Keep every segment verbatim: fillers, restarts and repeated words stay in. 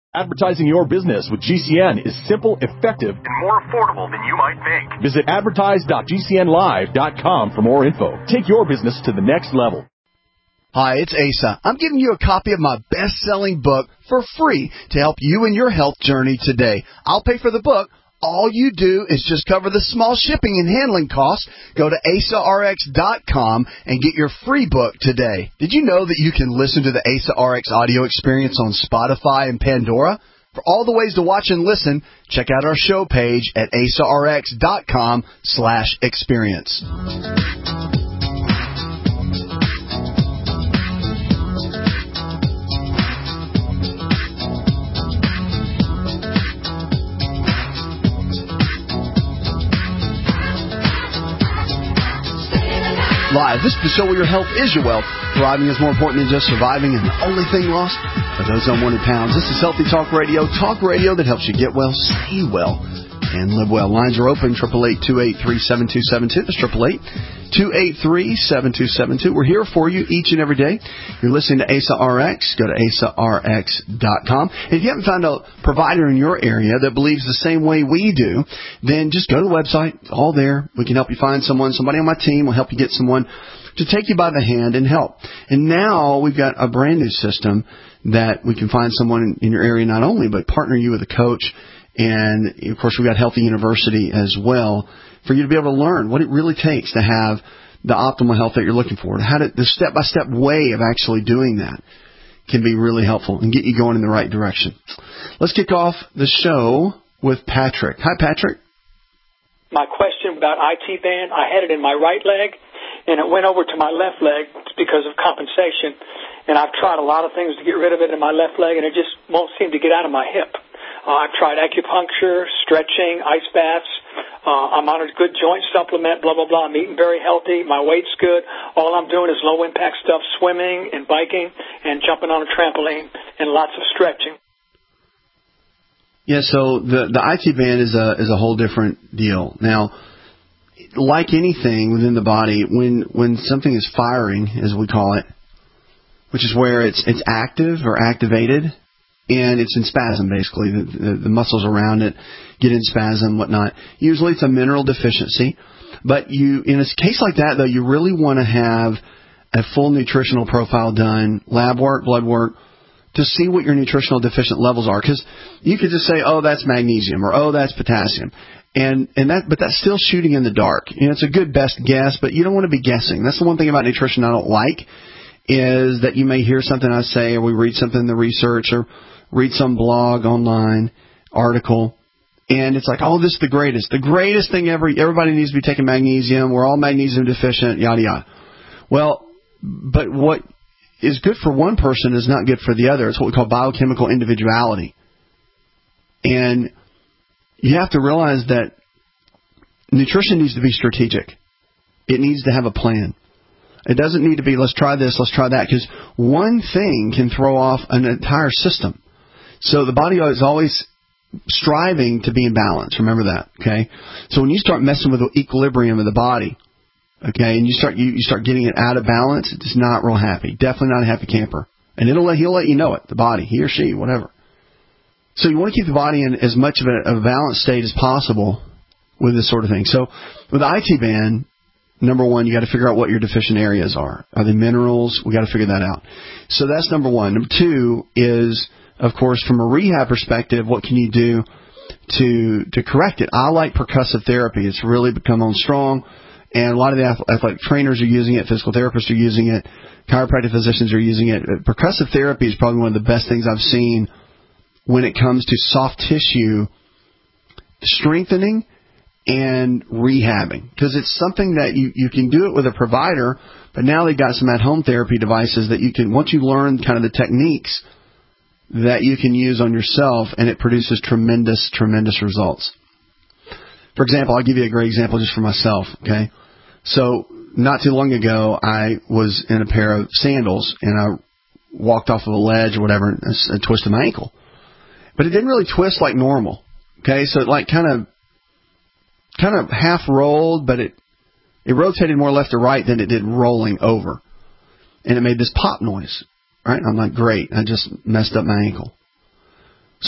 Advertising your business with G C N is simple, effective, and more affordable than you might think. Visit advertise dot g c n live dot com for more info. Take your business to the next level. Hi, it's Asa. I'm giving you a copy of my best-selling book for free to help you in your health journey today. I'll pay for the book. All you do is just cover the small shipping and handling costs. Go to asa r x dot com and get your free book today. Did you know that you can listen to the Asa R X audio experience on Spotify and Pandora? For all the ways to watch and listen, check out our show page at asa r x dot com slash experience. Live. This is the show where your health is your wealth. Thriving is more important than just surviving, and the only thing lost are those unwanted pounds. This is Healthy Talk Radio, talk radio that helps you get well, stay well, and live well. Lines are open, eight eight eight, two eight three, seven two seven two. That's eight eight eight, two eight three, seven two seven two. We're here for you each and every day. You're listening to Asa R X. Go to asa r x dot com. If you haven't found a provider in your area that believes the same way we do, then just go to the website. It's all there. We can help you find someone. Somebody on my team will help you get someone to take you by the hand and help. And now we've got a brand new system that we can find someone in your area not only, but partner you with a coach. And, of course, we've got Healthy University as well for you to be able to learn what it really takes to have the optimal health that you're looking for. How to, the step-by-step way of actually doing that can be really helpful and get you going in the right direction. Let's kick off the show with Patrick. Hi, Patrick. My question about I T band, I had it in my right leg, and it went over to my left leg because of compensation. And I've tried a lot of things to get rid of it in my left leg, and it just won't seem to get out of my hip. Uh, I've tried acupuncture, stretching, ice baths. Uh, I'm on a good joint supplement, blah, blah, blah. I'm eating very healthy. My weight's good. All I'm doing is low-impact stuff, swimming and biking and jumping on a trampoline and lots of stretching. Yeah, so the, the I T band is a is a whole different deal. Now, like anything within the body, when when something is firing, as we call it, which is where it's it's active or activated, and it's in spasm, basically. The, the, the muscles around it get in spasm, whatnot. Usually it's a mineral deficiency. But you, in a case like that, though, you really want to have a full nutritional profile done, lab work, blood work, to see what your nutritional deficient levels are. Because you could just say, oh, that's magnesium, or oh, that's potassium. And and that, but that's still shooting in the dark. You know, it's a good best guess, but you don't want to be guessing. That's the one thing about nutrition I don't like, is that you may hear something I say, or we read something in the research, or read some blog online, article, and it's like, oh, this is the greatest. The greatest thing ever. Everybody needs to be taking magnesium. We're all magnesium deficient, yada, yada. Well, but what is good for one person is not good for the other. It's what we call biochemical individuality. And you have to realize that nutrition needs to be strategic. It needs to have a plan. It doesn't need to be, let's try this, let's try that, because one thing can throw off an entire system. So the body is always striving to be in balance. Remember that, okay? So when you start messing with the equilibrium of the body, okay, and you start you, you start getting it out of balance, it's not real happy. Definitely not a happy camper. And it'll let, he'll let you know it, the body, he or she, whatever. So you want to keep the body in as much of a, a balanced state as possible with this sort of thing. So with the I T band, number one, you got to figure out what your deficient areas are. Are they minerals? We got to figure that out. So that's number one. Number two is, of course, from a rehab perspective, what can you do to to correct it? I like percussive therapy. It's really become on strong, and a lot of the athletic trainers are using it, physical therapists are using it, chiropractic physicians are using it. Percussive therapy is probably one of the best things I've seen when it comes to soft tissue strengthening and rehabbing, because it's something that you, you can do it with a provider, but now they've got some at-home therapy devices that you can, once you learn kind of the techniques, that you can use on yourself, and it produces tremendous, tremendous results. For example, I'll give you a great example just for myself, okay? So not too long ago, I was in a pair of sandals, and I walked off of a ledge or whatever, and I twisted my ankle. But it didn't really twist like normal, okay? So it like kind of kind of half rolled, but it it rotated more left to right than it did rolling over. And it made this pop noise, right? I'm like, great, I just messed up my ankle. So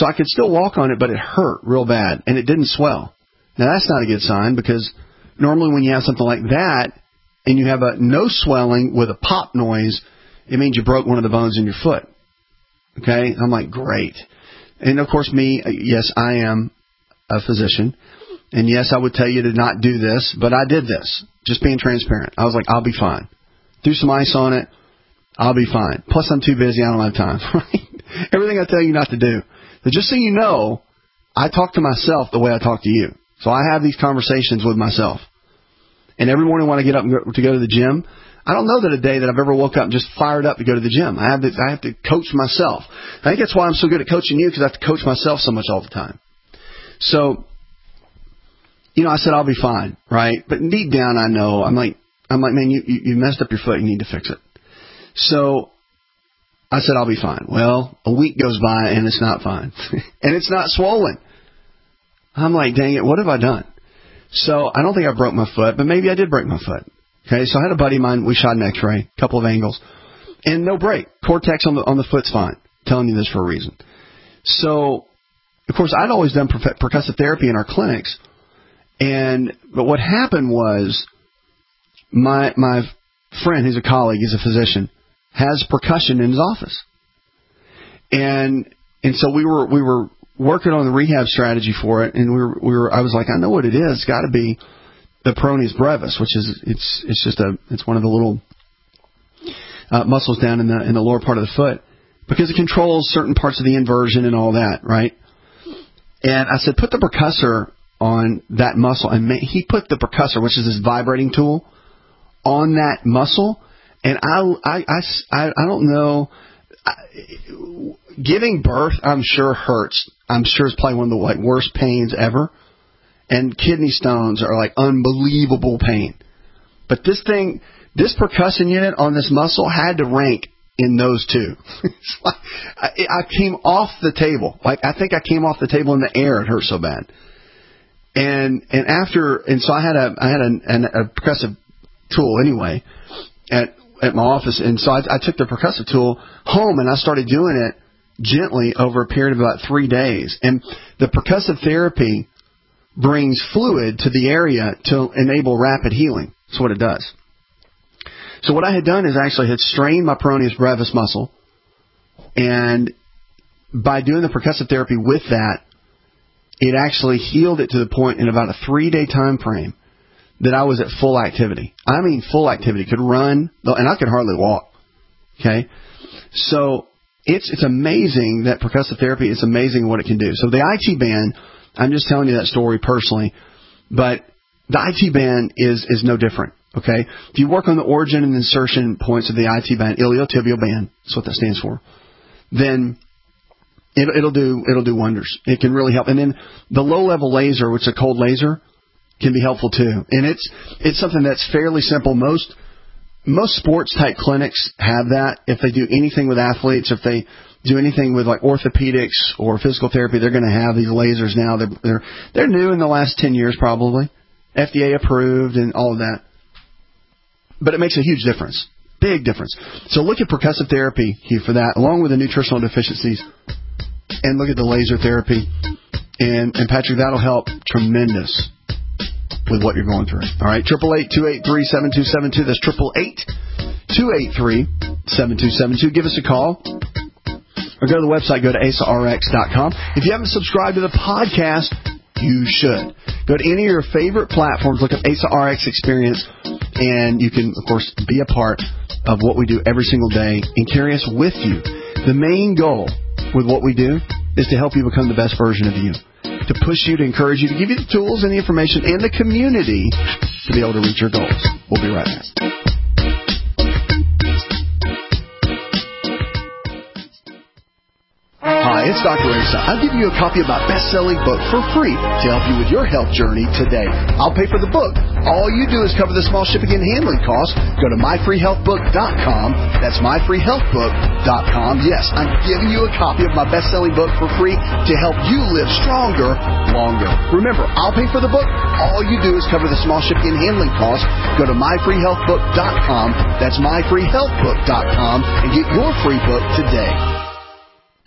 So I could still walk on it, but it hurt real bad, and it didn't swell. Now, that's not a good sign, because normally when you have something like that and you have a no swelling with a pop noise, it means you broke one of the bones in your foot. Okay? I'm like, great. And, of course, me, yes, I am a physician. And, yes, I would tell you to not do this, but I did this, just being transparent. I was like, I'll be fine. Threw some ice on it. I'll be fine. Plus, I'm too busy. I don't have time. Right? Everything I tell you not to do. But just so you know, I talk to myself the way I talk to you. So I have these conversations with myself. And every morning when I get up to go to the gym, I don't know that a day that I've ever woke up and just fired up to go to the gym. I have to, I have to coach myself. I think that's why I'm so good at coaching you, because I have to coach myself so much all the time. So, you know, I said I'll be fine, right? But deep down, I know I'm like, I'm like, man, you you messed up your foot. You need to fix it. So I said I'll be fine. Well, a week goes by and it's not fine, and it's not swollen. I'm like, dang it, what have I done? So I don't think I broke my foot, but maybe I did break my foot. Okay, so I had a buddy of mine. We shot an X-ray, a couple of angles, and no break. Cortex on the on the foot's fine. I'm telling you this for a reason. So, of course, I'd always done per- percussive therapy in our clinics, and but what happened was my my friend, who's a colleague, he's a physician, has percussion in his office, and and so we were we were working on the rehab strategy for it, and we were we were I was like, I know what it is. It's got to be the peroneus brevis, which is it's it's just a it's one of the little uh, muscles down in the in the lower part of the foot, because it controls certain parts of the inversion and all that, right? And I said, put the percussor on that muscle, and he put the percussor, which is this vibrating tool, on that muscle, and I I I, I don't know. I, giving birth, I'm sure hurts. I'm sure it's probably one of the like worst pains ever. And kidney stones are like unbelievable pain. But this thing, this percussion unit on this muscle had to rank in those two. It's like, I, I came off the table. Like, I think I came off the table in the air. It hurt so bad. And and after, and so I had a I had a, an, a percussive tool anyway at at my office. And so I, I took the percussive tool home and I started doing it gently over a period of about three days. And the percussive therapy brings fluid to the area to enable rapid healing. That's what it does. So what I had done is actually had strained my peroneus brevis muscle, and by doing the percussive therapy with that, it actually healed it to the point in about a three-day time frame that I was at full activity. I mean full activity. Could run, and I could hardly walk. Okay? So it's it's amazing that percussive therapy is amazing what it can do. So the I T band, I'm just telling you that story personally, but the I T band is, is no different, okay? If you work on the origin and insertion points of the I T band, iliotibial band, that's what that stands for, then it, it'll do it'll do wonders. It can really help. And then the low-level laser, which is a cold laser, can be helpful too. And it's it's something that's fairly simple. Most most sports-type clinics have that. If they do anything with athletes, if they do anything with like orthopedics or physical therapy, they're going to have these lasers now. They're, they're they're new in the last ten years probably, F D A approved and all of that. But it makes a huge difference, big difference. So look at percussive therapy here for that, along with the nutritional deficiencies, and look at the laser therapy. And and Patrick, that'll help tremendous with what you're going through. All right, triple eight two eight three seven two seven two. That's triple eight two eight three seven two seven two. Give us a call. Or go to the website, go to A S A R X dot com. If you haven't subscribed to the podcast, you should. Go to any of your favorite platforms, look up A S A R X Experience, and you can, of course, be a part of what we do every single day and carry us with you. The main goal with what we do is to help you become the best version of you, to push you, to encourage you, to give you the tools and the information and the community to be able to reach your goals. We'll be right back. Hi, it's Doctor Asa. I'll give you a copy of my best-selling book for free to help you with your health journey today. I'll pay for the book. All you do is cover the small shipping and handling costs. Go to my free health book dot com. That's my free health book dot com. Yes, I'm giving you a copy of my best-selling book for free to help you live stronger, longer. Remember, I'll pay for the book. All you do is cover the small shipping and handling costs. Go to my free health book dot com. That's my free health book dot com and get your free book today.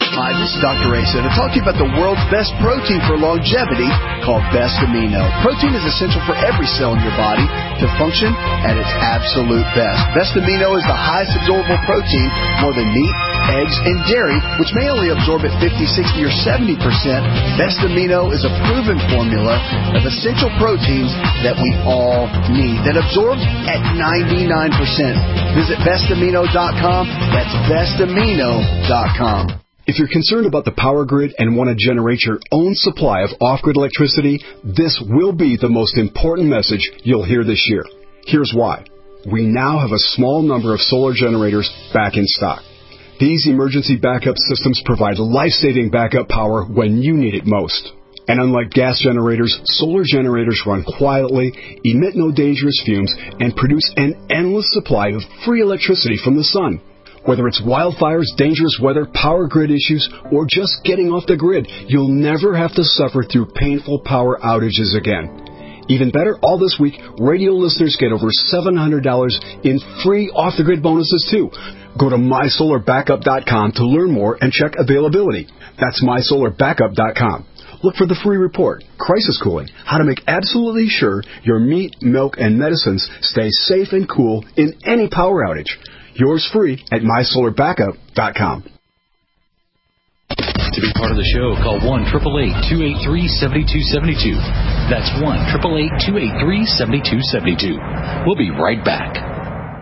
Hi, this is Doctor Asa to talk to you about the world's best protein for longevity called Best Amino. Protein is essential for every cell in your body to function at its absolute best. Best Amino is the highest absorbable protein, more than meat, eggs, and dairy, which may only absorb at fifty, sixty, or seventy percent. Best Amino is a proven formula of essential proteins that we all need that absorbs at ninety-nine percent. Visit best amino dot com. That's best amino dot com. If you're concerned about the power grid and want to generate your own supply of off-grid electricity, this will be the most important message you'll hear this year. Here's why. We now have a small number of solar generators back in stock. These emergency backup systems provide life-saving backup power when you need it most. And unlike gas generators, solar generators run quietly, emit no dangerous fumes, and produce an endless supply of free electricity from the sun. Whether it's wildfires, dangerous weather, power grid issues, or just getting off the grid, you'll never have to suffer through painful power outages again. Even better, all this week, radio listeners get over seven hundred dollars in free off-the-grid bonuses, too. Go to my solar backup dot com to learn more and check availability. That's my solar backup dot com. Look for the free report, Crisis Cooling, how to make absolutely sure your meat, milk, and medicines stay safe and cool in any power outage. Yours free at my solar backup dot com. To be part of the show, call one eight eight eight, two eight three, seven two seven two. That's one eight eight eight, two eight three, seven two seven two. We'll be right back.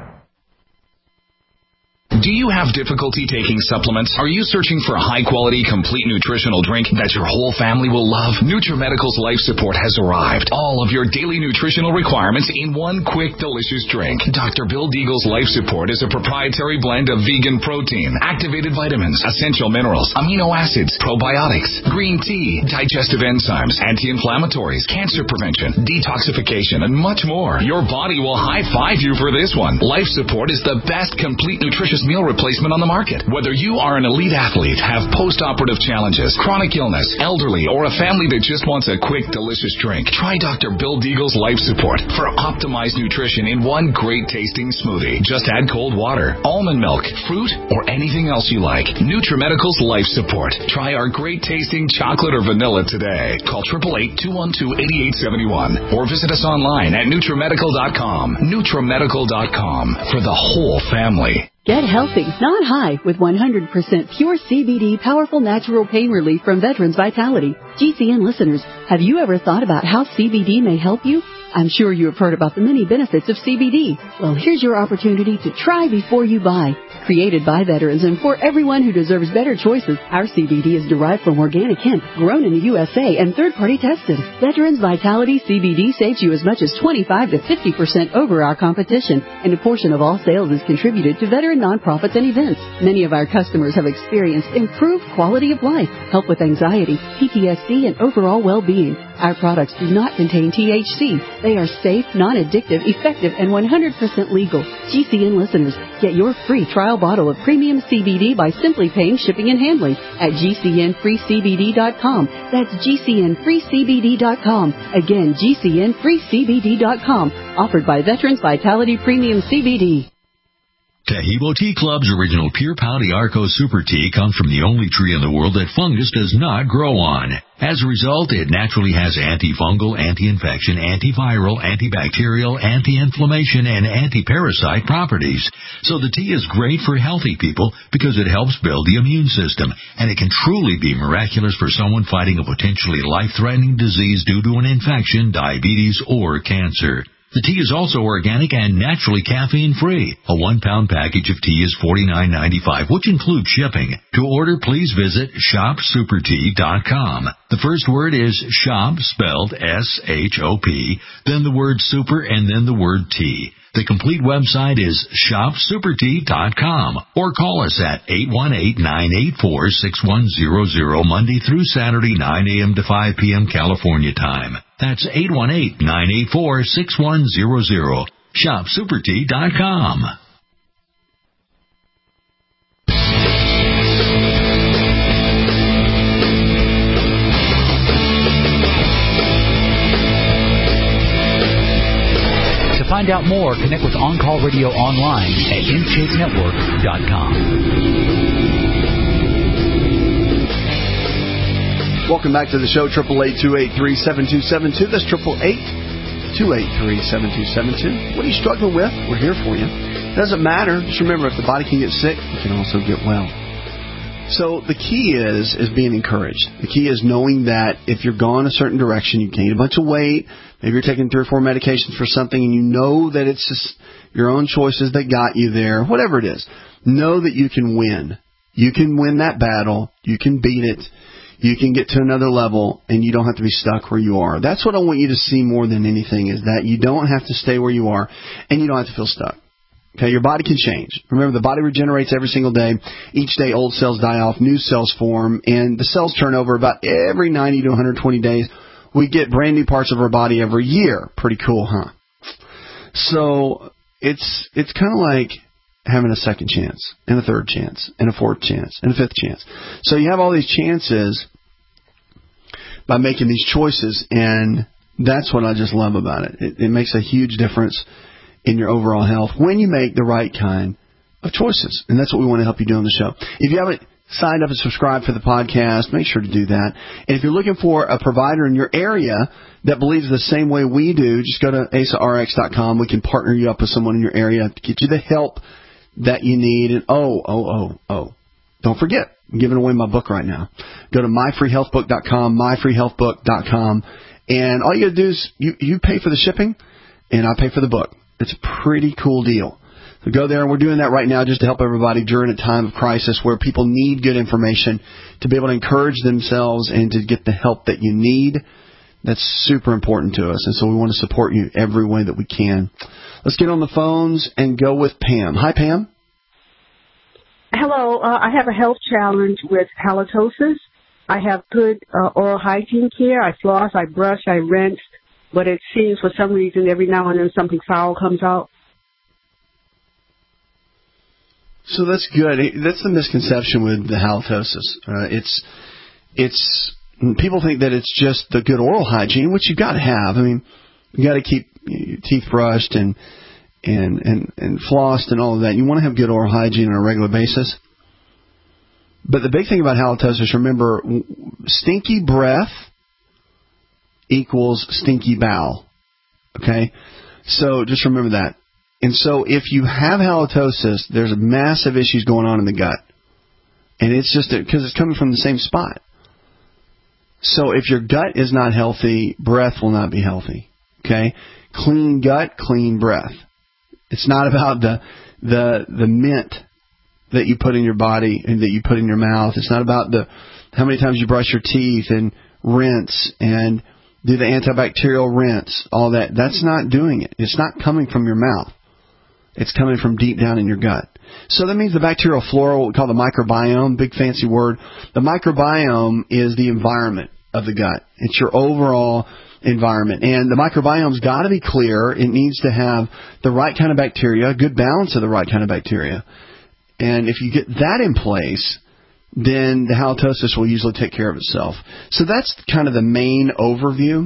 Do you have difficulty taking supplements? Are you searching for a high-quality, complete nutritional drink that your whole family will love? NutriMedical's Life Support has arrived. All of your daily nutritional requirements in one quick, delicious drink. Doctor Bill Deagle's Life Support is a proprietary blend of vegan protein, activated vitamins, essential minerals, amino acids, probiotics, green tea, digestive enzymes, anti-inflammatories, cancer prevention, detoxification, and much more. Your body will high-five you for this one. Life Support is the best complete nutritious meal replacement on the market. Whether you are an elite athlete, have post-operative challenges, chronic illness, elderly, or a family that just wants a quick, delicious drink, try Doctor Bill Deagle's Life Support for optimized nutrition in one great-tasting smoothie. Just add cold water, almond milk, fruit, or anything else you like. NutriMedical's Life Support. Try our great-tasting chocolate or vanilla today. Call eight eight eight, two one two, eight eight seven one or visit us online at NutriMedical dot com. NutriMedical dot com for the whole family. Get healthy, not high, with one hundred percent pure C B D powerful natural pain relief from Veterans Vitality. G C N listeners, have you ever thought about how C B D may help you? I'm sure you have heard about the many benefits of C B D. Well, here's your opportunity to try before you buy. Created by veterans and for everyone who deserves better choices, our C B D is derived from organic hemp, grown in the U S A and third-party tested. Veterans Vitality C B D saves you as much as twenty-five to fifty percent over our competition, and a portion of all sales is contributed to veteran nonprofits and events. Many of our customers have experienced improved quality of life, help with anxiety, P T S D, and overall well-being. Our products do not contain T H C. They are safe, non-addictive, effective, and one hundred percent legal. G C N listeners, get your free trial bottle of premium C B D by simply paying shipping and handling at G C N free C B D dot com. That's G C N free C B D dot com. Again, G C N free C B D dot com. Offered by Veterans Vitality Premium C B D. Tahibo Tea Club's original Pure Pau d'Arco Super Tea comes from the only tree in the world that fungus does not grow on. As a result, it naturally has antifungal, anti-infection, antiviral, antibacterial, anti-inflammation, and anti-parasite properties. So the tea is great for healthy people because it helps build the immune system, and it can truly be miraculous for someone fighting a potentially life-threatening disease due to an infection, diabetes, or cancer. The tea is also organic and naturally caffeine-free. A one-pound package of tea is forty-nine ninety-five, which includes shipping. To order, please visit shop super tea dot com. The first word is shop, spelled S H O P, then the word super, and then the word tea. The complete website is shop super tea dot com, or call us at eight one eight, nine eight four, six one zero zero Monday through Saturday, nine a.m. to five p.m. California time. That's eight one eight, nine eight four, six one zero zero. shop super tea dot com. To find out more, connect with On Call Radio online at in shape network dot com. Welcome back to the show, eight eight eight, two eight three, seven two seven two. That's eight eight eight, two eight three, seven two seven two. What are you struggling with? We're here for you. It doesn't matter. Just remember, if the body can get sick, it can also get well. So the key is is being encouraged. The key is knowing that if you're going a certain direction, you gain a bunch of weight, maybe you're taking three or four medications for something, and you know that it's just your own choices that got you there, whatever it is, know that you can win. You can win that battle. You can beat it. You can get to another level, and you don't have to be stuck where you are. That's what I want you to see more than anything, is that you don't have to stay where you are, and you don't have to feel stuck. Okay, your body can change. Remember, the body regenerates every single day. Each day, old cells die off, new cells form, and the cells turn over about every ninety to one hundred twenty days. We get brand new parts of our body every year. Pretty cool, huh? So it's it's kind of like having a second chance, and a third chance, and a fourth chance, and a fifth chance. So you have all these chances by making these choices, and that's what I just love about it. It, it makes a huge difference in your overall health when you make the right kind of choices. And that's what we want to help you do on the show. If you haven't signed up and subscribed for the podcast, make sure to do that. And if you're looking for a provider in your area that believes the same way we do, just go to asa r x dot com. We can partner you up with someone in your area to get you the help that you need. And oh, oh, oh, oh, don't forget, I'm giving away my book right now. Go to my free health book dot com, my free health book dot com. And all you got to do is you, you pay for the shipping, and I pay for the book. It's a pretty cool deal. So go there, and we're doing that right now just to help everybody during a time of crisis where people need good information to be able to encourage themselves and to get the help that you need. That's super important to us, and so we want to support you every way that we can. Let's get on the phones and go with Pam. Hi, Pam. Hello. Uh, I have a health challenge with halitosis. I have good uh, oral hygiene care. I floss, I brush, I rinse. But it seems for some reason every now and then something foul comes out. So that's good. That's the misconception with the halitosis. Uh, it's it's people think that it's just the good oral hygiene, which you've got to have. I mean, you got to keep your teeth brushed and and and and flossed and all of that. You want to have good oral hygiene on a regular basis. But the big thing about halitosis, remember, stinky breath equals stinky bowel. Okay? So just remember that. And so if you have halitosis, there's massive issues going on in the gut. And it's just because it's coming from the same spot. So if your gut is not healthy, breath will not be healthy. Okay? Clean gut, clean breath. It's not about the the the mint that you put in your body and that you put in your mouth. It's not about the how many times you brush your teeth and rinse and do the antibacterial rinse, all that. That's not doing it. It's not coming from your mouth. It's coming from deep down in your gut. So that means the bacterial flora, what we call the microbiome, big fancy word. The microbiome is the environment of the gut. It's your overall environment. And the microbiome's got to be clear. It needs to have the right kind of bacteria, a good balance of the right kind of bacteria. And if you get that in place, then the halitosis will usually take care of itself. So that's kind of the main overview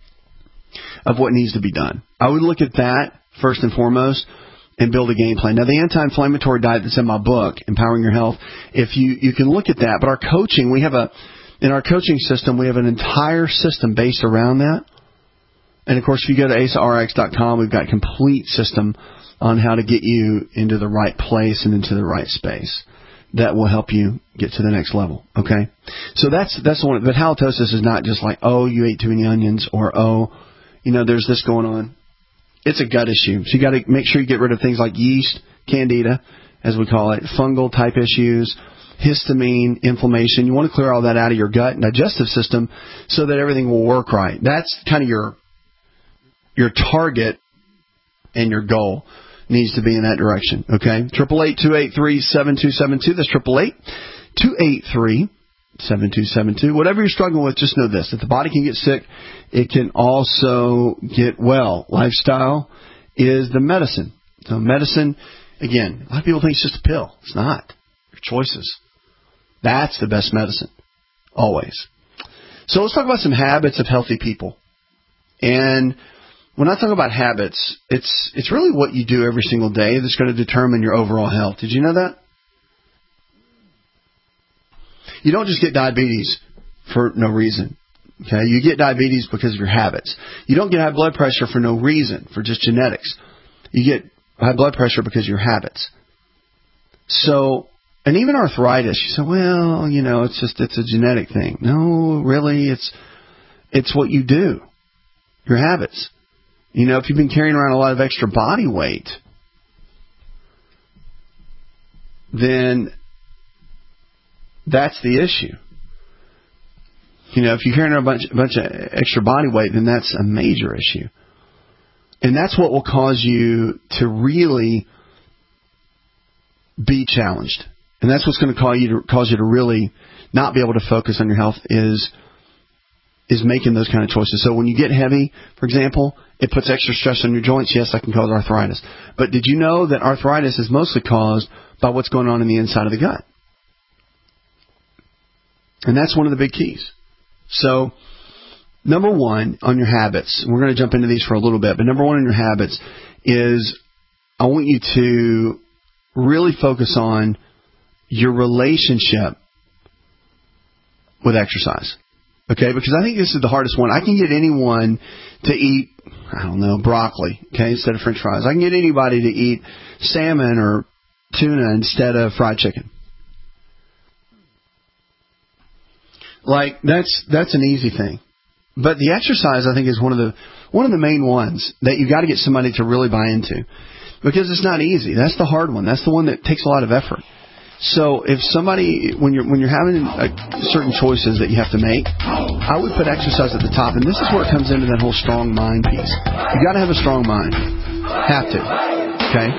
of what needs to be done. I would look at that first and foremost and build a game plan. Now, the anti-inflammatory diet that's in my book, Empowering Your Health, if you, you can look at that. But our coaching, we have a, in our coaching system, we have an entire system based around that. And, of course, if you go to asa r x dot com, we've got a complete system on how to get you into the right place and into the right space. That will help you get to the next level, okay? So that's that's the one. But halitosis is not just like, oh, you ate too many onions, or, oh, you know, there's this going on. It's a gut issue. So you got to make sure you get rid of things like yeast, candida, as we call it, fungal type issues, histamine, inflammation. You want to clear all that out of your gut and digestive system so that everything will work right. That's kind of your your target and your goal. Needs to be in that direction, okay? Triple eight two eight three seven two seven two. That's triple eight two eight three seven two seven two. Whatever you're struggling with, just know this: if the body can get sick, it can also get well. Lifestyle is the medicine. So medicine, again, a lot of people think it's just a pill. It's not. Your choices. That's the best medicine, always. So let's talk about some habits of healthy people. And when I talk about habits, it's it's really what you do every single day that's going to determine your overall health. Did you know that? You don't just get diabetes for no reason. Okay, you get diabetes because of your habits. You don't get high blood pressure for no reason, for just genetics. You get high blood pressure because of your habits. So, and even arthritis, you say, well, you know, it's just, it's a genetic thing. No, really, it's, it's what you do. Your habits. You know, if you've been carrying around a lot of extra body weight, then that's the issue. You know, if you're carrying a bunch, a bunch of extra body weight, then that's a major issue. And that's what will cause you to really be challenged. And that's what's going to cause you to, cause you to really not be able to focus on your health is, is making those kind of choices. So when you get heavy, for example, it puts extra stress on your joints. Yes, that can cause arthritis. But did you know that arthritis is mostly caused by what's going on in the inside of the gut? And that's one of the big keys. So, number one on your habits, and we're going to jump into these for a little bit, but number one on your habits is I want you to really focus on your relationship with exercise. Okay, because I think this is the hardest one. I can get anyone to eat, I don't know, broccoli, okay, instead of French fries. I can get anybody to eat salmon or tuna instead of fried chicken. Like, that's that's an easy thing. But the exercise, I think, is one of the one of the main ones that you got to get somebody to really buy into. Because it's not easy. That's the hard one. That's the one that takes a lot of effort. So if somebody, when you're when you're having uh, certain choices that you have to make, I would put exercise at the top. And this is where it comes into that whole strong mind piece. You got to have a strong mind. Have to. Okay?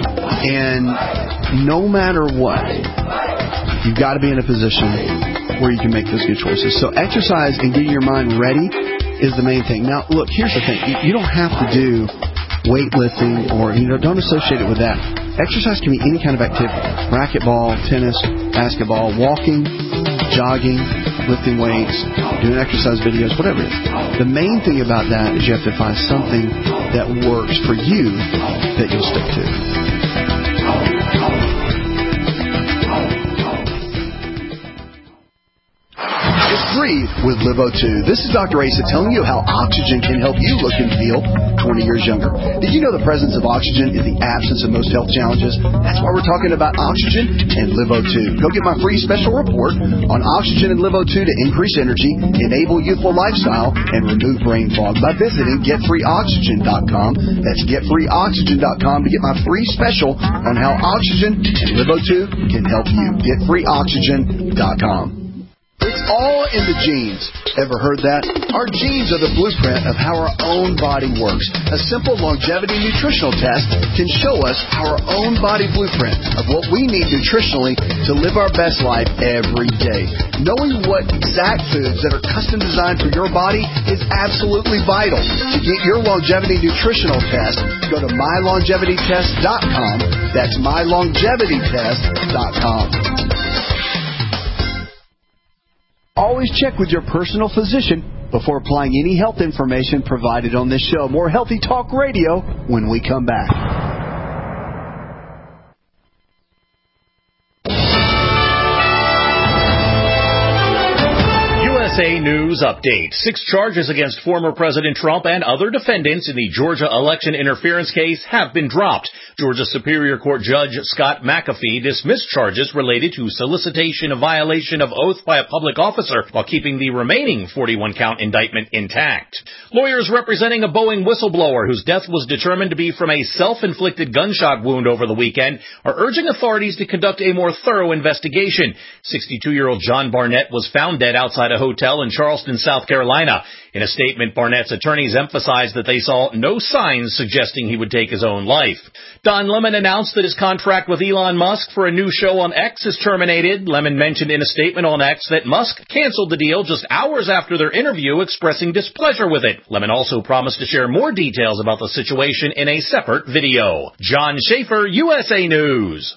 And no matter what, you've got to be in a position where you can make those good choices. So exercise and getting your mind ready is the main thing. Now, look, here's the thing. You don't have to do weightlifting or, you know, don't associate it with that. Exercise can be any kind of activity. Racquetball, tennis, basketball, walking, jogging, lifting weights, doing exercise videos, whatever it is. The main thing about that is you have to find something that works for you that you'll stick to. Breathe with Live O two. This is Doctor Asa telling you how oxygen can help you look and feel twenty years younger. Did you know the presence of oxygen is the absence of most health challenges? That's why we're talking about oxygen and Live O two. Go get my free special report on oxygen and Live O two to increase energy, enable youthful lifestyle, and remove brain fog by visiting get free oxygen dot com. That's get free oxygen dot com to get my free special on how oxygen and Live O two can help you. get free oxygen dot com. It's all in the genes. Ever heard that? Our genes are the blueprint of how our own body works. A simple longevity nutritional test can show us our own body blueprint of what we need nutritionally to live our best life every day. Knowing what exact foods that are custom designed for your body is absolutely vital. To get your longevity nutritional test, go to my longevity test dot com. That's my longevity test dot com. Always check with your personal physician before applying any health information provided on this show. More Healthy Talk Radio when we come back. U S A News Update. Six charges against former President Trump and other defendants in the Georgia election interference case have been dropped. Georgia Superior Court Judge Scott McAfee dismissed charges related to solicitation of violation of oath by a public officer while keeping the remaining forty-one count indictment intact. Lawyers representing a Boeing whistleblower whose death was determined to be from a self-inflicted gunshot wound over the weekend are urging authorities to conduct a more thorough investigation. sixty-two-year-old John Barnett was found dead outside a hotel in Charleston, South Carolina. In a statement, Barnett's attorneys emphasized that they saw no signs suggesting he would take his own life. Don Lemon announced that his contract with Elon Musk for a new show on X is terminated. Lemon mentioned in a statement on X that Musk canceled the deal just hours after their interview, expressing displeasure with it. Lemon also promised to share more details about the situation in a separate video. John Schaefer, U S A News.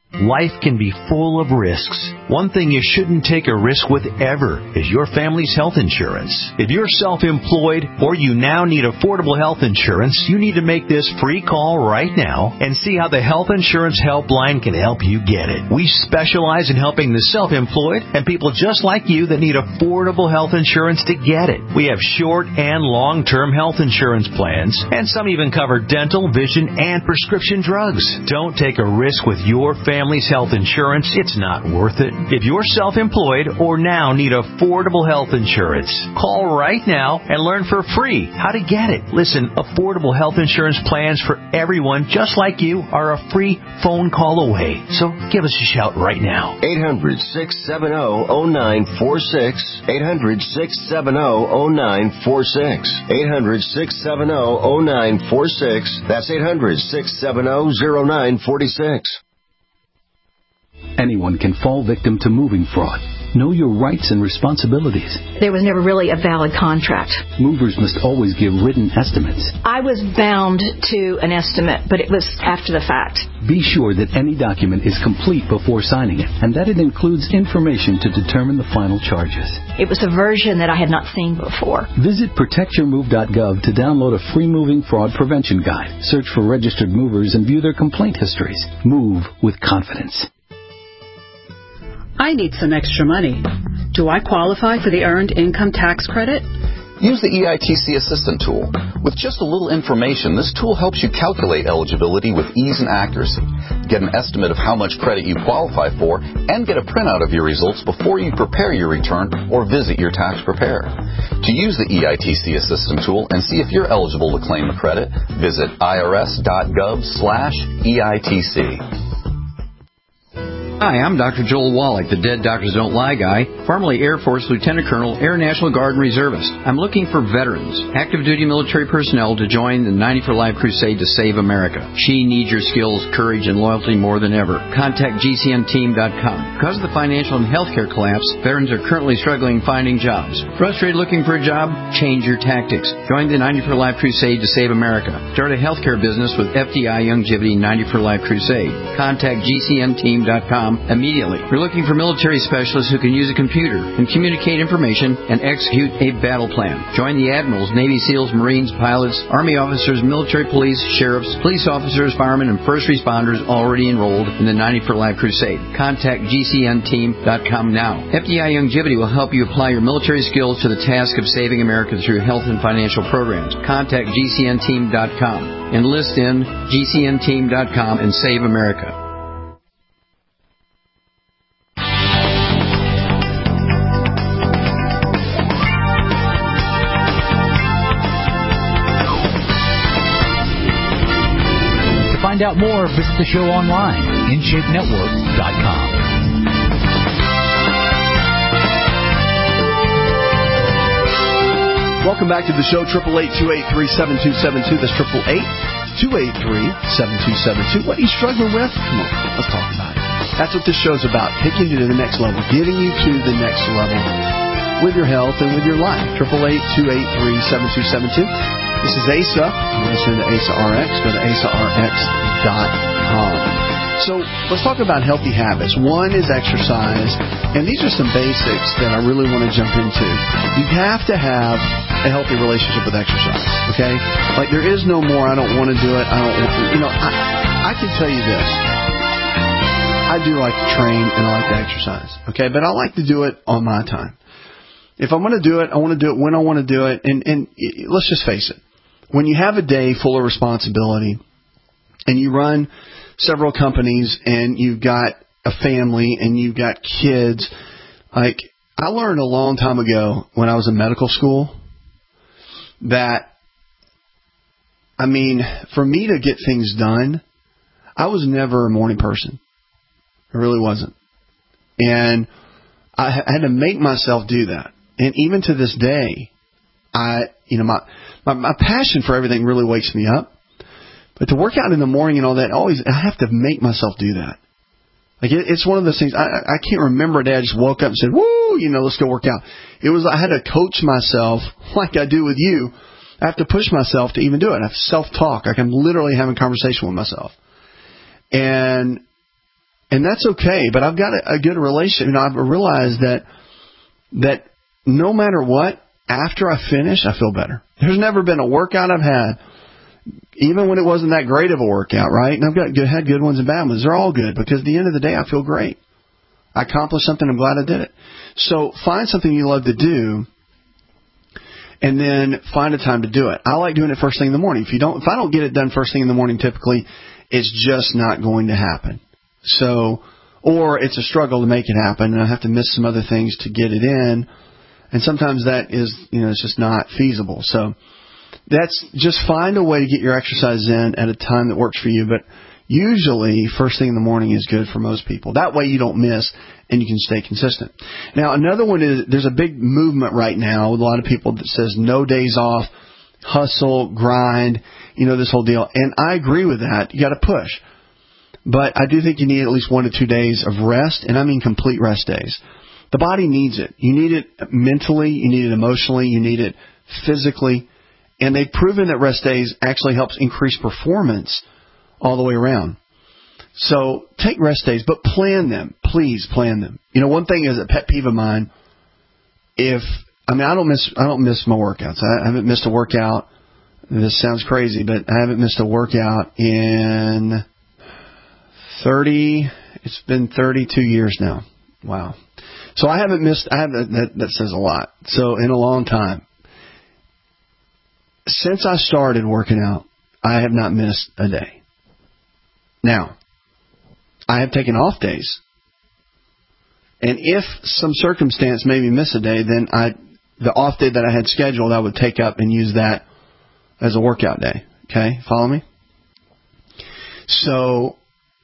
Life can be full of risks. One thing you shouldn't take a risk with ever is your family's health insurance. If you're self-employed or you now need affordable health insurance, you need to make this free call right now and see how the Health Insurance Helpline can help you get it. We specialize in helping the self-employed and people just like you that need affordable health insurance to get it. We have short and long-term health insurance plans, and some even cover dental, vision, and prescription drugs. Don't take a risk with your family. Family's health insurance, it's not worth it. If you're self-employed or now need affordable health insurance, call right now and learn for free how to get it. Listen, affordable health insurance plans for everyone just like you are a free phone call away. So give us a shout right now. eight hundred, six seven zero, zero nine four six. eight hundred, six seven zero, zero nine four six. eight hundred, six seven zero, zero nine four six. That's eight hundred, six seven zero, zero nine four six. Anyone can fall victim to moving fraud. Know your rights and responsibilities. There was never really a valid contract. Movers must always give written estimates. I was bound to an estimate, but it was after the fact. Be sure that any document is complete before signing it, and that it includes information to determine the final charges. It was a version that I had not seen before. Visit protect your move dot gov to download a free moving fraud prevention guide. Search for registered movers and view their complaint histories. Move with confidence. I need some extra money. Do I qualify for the Earned Income Tax Credit? Use the E I T C Assistant tool. With just a little information, this tool helps you calculate eligibility with ease and accuracy. Get an estimate of how much credit you qualify for and get a printout of your results before you prepare your return or visit your tax preparer. To use the E I T C Assistant tool and see if you're eligible to claim a credit, visit irs.gov slash EITC. Hi, I'm Doctor Joel Wallach, the Dead Doctors Don't Lie guy, formerly Air Force Lieutenant Colonel, Air National Guard and Reservist. I'm looking for veterans, active duty military personnel to join the ninety for Life crusade to save America. She needs your skills, courage, and loyalty more than ever. Contact G C N team dot com. Because of the financial and healthcare collapse, veterans are currently struggling finding jobs. Frustrated looking for a job? Change your tactics. Join the ninety for Life crusade to save America. Start a healthcare business with F D I Youngevity ninety for Life crusade. Contact G C N team dot com immediately. We're looking for military specialists who can use a computer and communicate information and execute a battle plan. Join the admirals, Navy SEALs, Marines, pilots, Army officers, military police, sheriffs, police officers, firemen, and first responders already enrolled in the ninety for Life crusade. Contact G C N team dot com now. F D I Youngevity will help you apply your military skills to the task of saving America through health and financial programs. Contact G C N team dot com. Enlist in G C N team dot com and save America. To find out more, visit the show online, in shape network dot com. Welcome back to the show, eight eight eight, two eight three, seven two seven two. That's eight eight eight, two eight three, seven two seven two. What are you struggling with? Come on, let's talk about it. That's what this show's about, taking you to the next level, getting you to the next level with your health and with your life. eight eight eight, two eight three, seven two seven two. This is Asa. You're listening to Asa R X. Go to asa r x dot com. So let's talk about healthy habits. One is exercise, and these are some basics that I really want to jump into. You have to have a healthy relationship with exercise, okay? Like there is no more, I don't want to do it, I don't want to, you know, I, I can tell you this. I do like to train and I like to exercise, okay? But I like to do it on my time. If I'm going to do it, I want to do it when I want to do it, and, and let's just face it. When you have a day full of responsibility and you run several companies and you've got a family and you've got kids, like I learned a long time ago when I was in medical school that, I mean, for me to get things done, I was never a morning person. I really wasn't. And I had to make myself do that. And even to this day, I, you know, my, my, my passion for everything really wakes me up. But to work out in the morning and all that, always, I have to make myself do that. Like, it, it's one of those things, I, I can't remember a day I just woke up and said, woo, you know, let's go work out. It was, I had to coach myself like I do with you. I have to push myself to even do it. I have self-talk. Like I'm literally having a conversation with myself. And And that's okay, but I've got a, a good relationship. You know, I've realized that that no matter what, after I finish, I feel better. There's never been a workout I've had, even when it wasn't that great of a workout, right? And I've got good, had good ones and bad ones. They're all good because at the end of the day, I feel great. I accomplished something. I'm glad I did it. So find something you love to do, and then find a time to do it. I like doing it first thing in the morning. If you don't, if I don't get it done first thing in the morning, typically, it's just not going to happen. So, or it's a struggle to make it happen, and I have to miss some other things to get it in. And sometimes that is, you know, it's just not feasible. So that's just find a way to get your exercise in at a time that works for you. But usually, first thing in the morning is good for most people. That way you don't miss and you can stay consistent. Now, another one is there's a big movement right now with a lot of people that says no days off, hustle, grind, you know, this whole deal. And I agree with that. You got to push. But I do think you need at least one to two days of rest, and I mean complete rest days. The body needs it. You need it mentally, you need it emotionally, you need it physically. And they've proven that rest days actually helps increase performance all the way around. So take rest days, but plan them. Please plan them. You know, one thing is a pet peeve of mine. If I mean, I don't miss I don't miss my workouts. I haven't missed a workout. This sounds crazy, but I haven't missed a workout in thirty. It's been thirty-two years now. Wow. So I haven't missed. I haven't. That, that says a lot. So in a long time, since I started working out, I have not missed a day. Now, I have taken off days. And if some circumstance made me miss a day, then I, the off day that I had scheduled, I would take up and use that as a workout day. Okay? Follow me? So,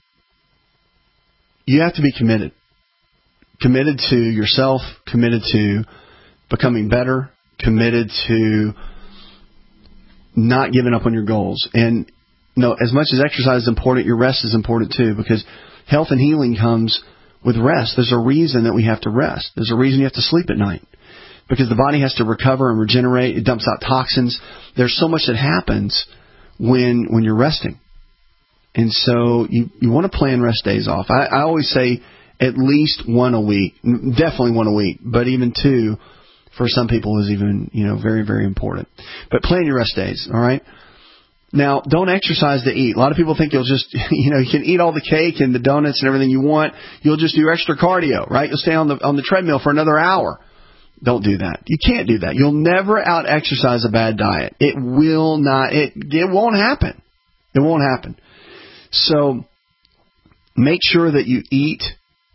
you have to be committed. Committed to yourself, committed to becoming better, committed to not giving up on your goals. And you know, as much as exercise is important, your rest is important too, because health and healing comes with rest. There's a reason that we have to rest. There's a reason you have to sleep at night, because the body has to recover and regenerate. It dumps out toxins. There's so much that happens when when you're resting. And so you, you want to plan rest days off. I, I always say at least one a week, definitely one a week, but even two for some people is even, you know, very, very important. But plan your rest days, all right? Now, don't exercise to eat. A lot of people think you'll just, you know, you can eat all the cake and the donuts and everything you want. You'll just do extra cardio, right? You'll stay on the on the treadmill for another hour. Don't do that. You can't do that. You'll never out-exercise a bad diet. It will not. It it won't happen. It won't happen. So make sure that you eat,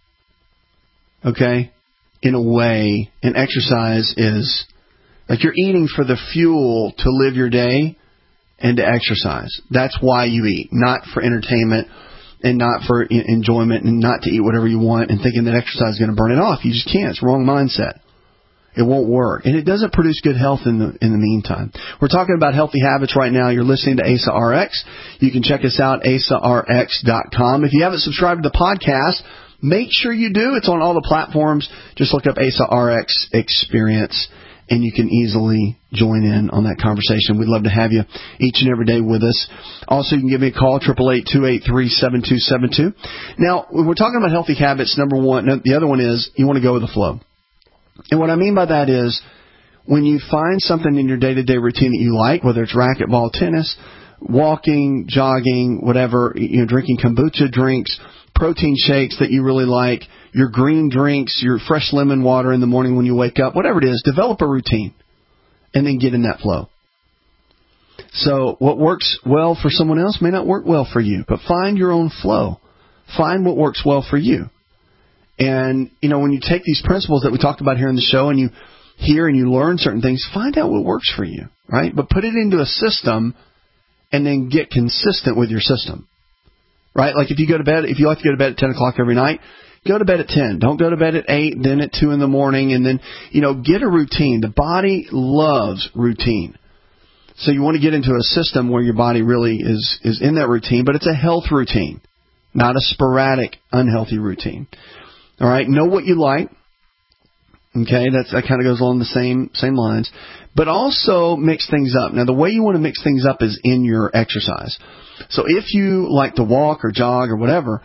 okay, in a way, and exercise is like you're eating for the fuel to live your day and to exercise. That's why you eat, not for entertainment and not for enjoyment and not to eat whatever you want and thinking that exercise is going to burn it off. You just can't. It's the wrong mindset. It won't work. And it doesn't produce good health in the in the meantime. We're talking about healthy habits right now. You're listening to A S A R X. You can check us out, A S A R X dot com. If you haven't subscribed to the podcast, make sure you do. It's on all the platforms. Just look up A S A R X Experience, and you can easily join in on that conversation. We'd love to have you each and every day with us. Also, you can give me a call, eight eight eight, two eight three, seven two seven two. Now, when we're talking about healthy habits, number one, the other one is you want to go with the flow. And what I mean by that is when you find something in your day-to-day routine that you like, whether it's racquetball, tennis, walking, jogging, whatever, you know, drinking kombucha drinks, protein shakes that you really like, your green drinks, your fresh lemon water in the morning when you wake up, whatever it is, develop a routine and then get in that flow. So what works well for someone else may not work well for you, but find your own flow. Find what works well for you. And, you know, when you take these principles that we talked about here in the show and you hear and you learn certain things, find out what works for you, right? But put it into a system and then get consistent with your system, right? Like if you go to bed, if you like to go to bed at ten o'clock every night, go to bed at ten. Don't go to bed at eight, then at two in the morning, and then, you know, get a routine. The body loves routine. So you want to get into a system where your body really is, is in that routine, but it's a health routine, not a sporadic, unhealthy routine. All right, know what you like. Okay, that's, that kind of goes along the same same lines. But also mix things up. Now, the way you want to mix things up is in your exercise. So if you like to walk or jog or whatever,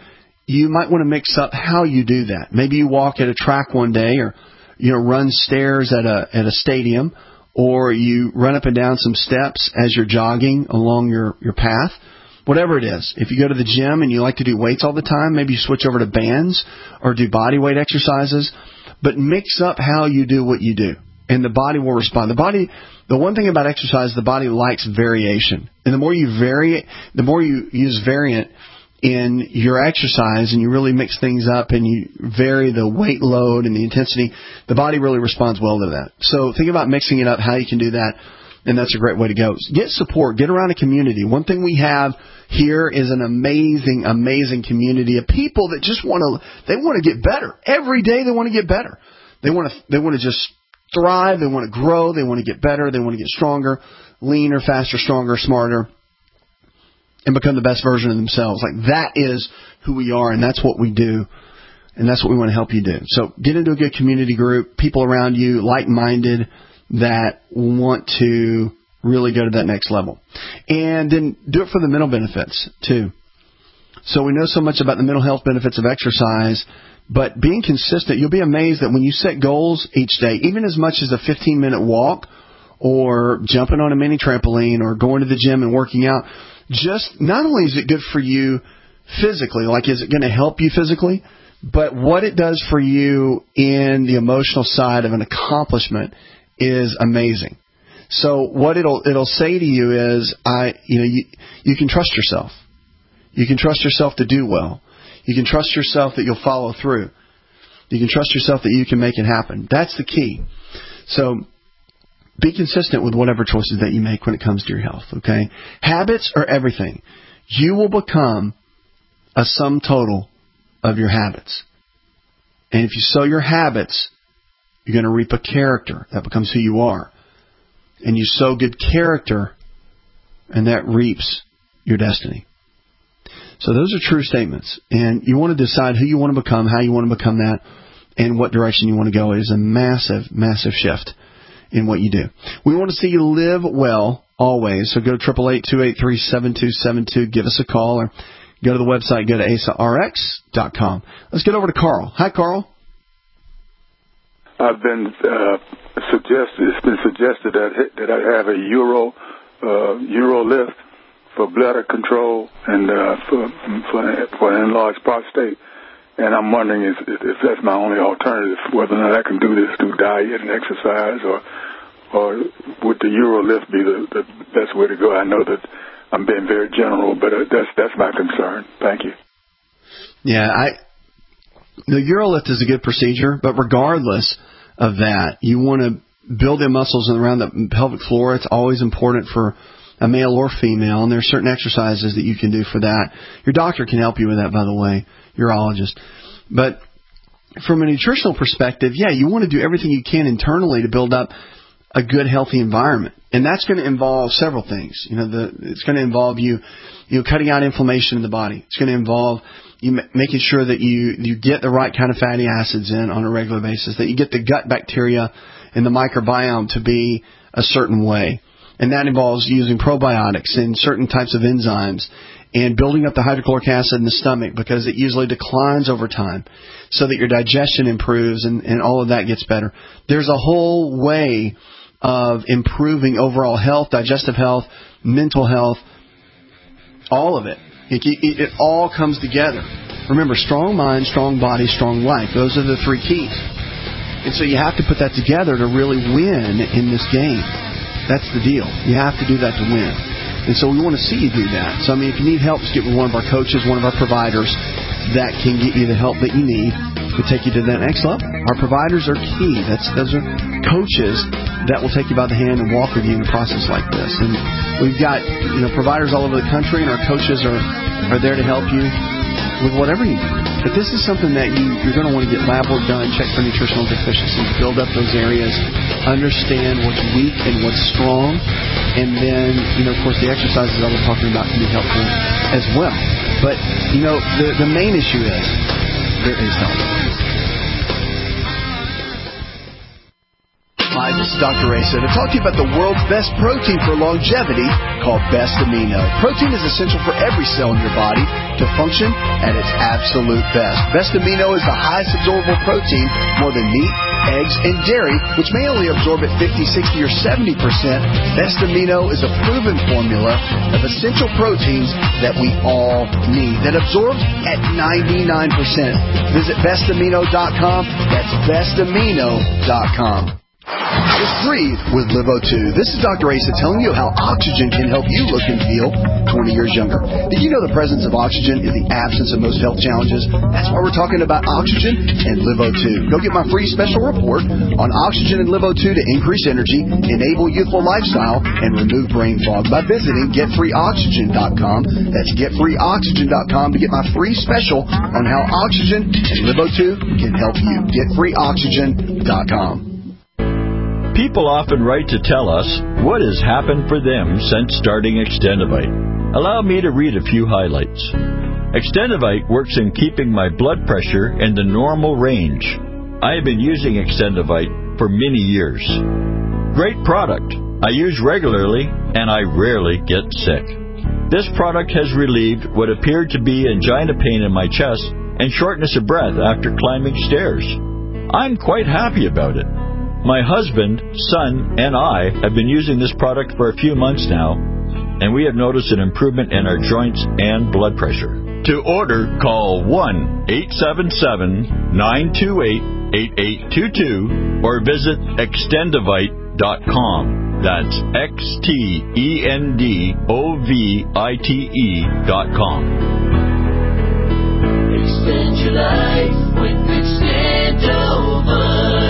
you might want to mix up how you do that. Maybe you walk at a track one day, or you know, run stairs at a at a stadium, or you run up and down some steps as you're jogging along your, your path. Whatever it is. If you go to the gym and you like to do weights all the time, maybe you switch over to bands or do body weight exercises. But mix up how you do what you do, and the body will respond. The body, the one thing about exercise, the body likes variation. And the more you vary, the more you use variant in your exercise, and you really mix things up and you vary the weight load and the intensity, the body really responds well to that. So think about mixing it up, how you can do that, and that's a great way to go. Get support. Get around a community. One thing we have here is an amazing, amazing community of people that just want to, they want to get better. Every day they want to get better. They want to, they want to just thrive. They want to grow. They want to get better. They want to get stronger, leaner, faster, stronger, smarter, and become the best version of themselves. Like, that is who we are, and that's what we do, and that's what we want to help you do. So get into a good community group, people around you, like-minded, that want to really go to that next level. And then do it for the mental benefits, too. So we know so much about the mental health benefits of exercise, but being consistent, you'll be amazed that when you set goals each day, even as much as a fifteen-minute walk or jumping on a mini trampoline or going to the gym and working out, just not only is it good for you physically, like is it going to help you physically, but what it does for you in the emotional side of an accomplishment is amazing. So what it'll it'll say to you is, I you know you you can trust yourself. You can trust yourself to do well. You can trust yourself that you'll follow through. You can trust yourself that you can make it happen. That's the key. So be consistent with whatever choices that you make when it comes to your health, okay? Habits are everything. You will become a sum total of your habits. And if you sow your habits, you're going to reap a character. That becomes who you are. And you sow good character, and that reaps your destiny. So those are true statements. And you want to decide who you want to become, how you want to become that, and what direction you want to go. It is a massive, massive shift in what you do. We want to see you live well always. So go to eight eight eight, two eight three, seven two seven two. Give us a call, or go to the website, go to A S A R X dot com. Let's get over to Carl. Hi, Carl. I've been uh, suggested. It's been suggested that that I have a Euro uh, Euro lift for bladder control and uh, for for for enlarged prostate, and I'm wondering if, if that's my only alternative, whether or not I can do this through diet and exercise, or or would the Euro lift be the, the best way to go? I know that I'm being very general, but uh, that's that's my concern. Thank you. Yeah, I the UroLift is a good procedure, but regardless of that, you want to build the muscles around the pelvic floor. It's always important for a male or female, and there are certain exercises that you can do for that. Your doctor can help you with that, by the way, urologist. But from a nutritional perspective, yeah, you want to do everything you can internally to build up a good, healthy environment. And that's going to involve several things. You know, the, it's going to involve you, you know, cutting out inflammation in the body. It's going to involve you making sure that you, you get the right kind of fatty acids in on a regular basis, that you get the gut bacteria and the microbiome to be a certain way. And that involves using probiotics and certain types of enzymes and building up the hydrochloric acid in the stomach, because it usually declines over time, so that your digestion improves and, and all of that gets better. There's a whole way of improving overall health, digestive health, mental health, all of it. It, it, it all comes together. Remember, strong mind, strong body, strong life. Those are the three keys. And so you have to put that together to really win in this game. That's the deal. You have to do that to win. And so we want to see you do that. So, I mean, if you need help, just get with one of our coaches, one of our providers that can get you the help that you need to take you to that next level. Our providers are key. That's Those are coaches that will take you by the hand and walk with you in a process like this. And we've got, you know, providers all over the country, and our coaches are, are there to help you with whatever you need. But this is something that you, you're going to want to get lab work done, check for nutritional deficiencies, build up those areas, understand what's weak and what's strong, and then, you know, of course, the exercises I was talking about can be helpful as well. But, you know, the, the main issue is there is help. five This is Doctor Asa to talk to you about the world's best protein for longevity called Best Amino. Protein is essential for every cell in your body to function at its absolute best. Best Amino is the highest absorbable protein, more than meat, eggs, and dairy, which may only absorb at fifty, sixty, or seventy percent. Best Amino is a proven formula of essential proteins that we all need that absorbs at ninety-nine percent. Visit best amino dot com. That's best amino dot com. Just breathe with Live O two. This is Doctor Asa telling you how oxygen can help you look and feel twenty years younger. Did you know the presence of oxygen is the absence of most health challenges? That's why we're talking about oxygen and Live O two. Go get my free special report on oxygen and Live O two to increase energy, enable youthful lifestyle, and remove brain fog by visiting get free oxygen dot com. That's get free oxygen dot com to get my free special on how oxygen and Live O two can help you. get free oxygen dot com. People often write to tell us what has happened for them since starting Extendivite. Allow me to read a few highlights. Extendivite works in keeping my blood pressure in the normal range. I have been using Extendivite for many years. Great product. I use regularly and I rarely get sick. This product has relieved what appeared to be angina pain in my chest and shortness of breath after climbing stairs. I'm quite happy about it. My husband, son, and I have been using this product for a few months now, and we have noticed an improvement in our joints and blood pressure. To order, call one eight seven seven, nine two eight, eight eight two two or visit extendivite dot com. That's X T E N D O V I T E dot com. Extend your life with Extendivite.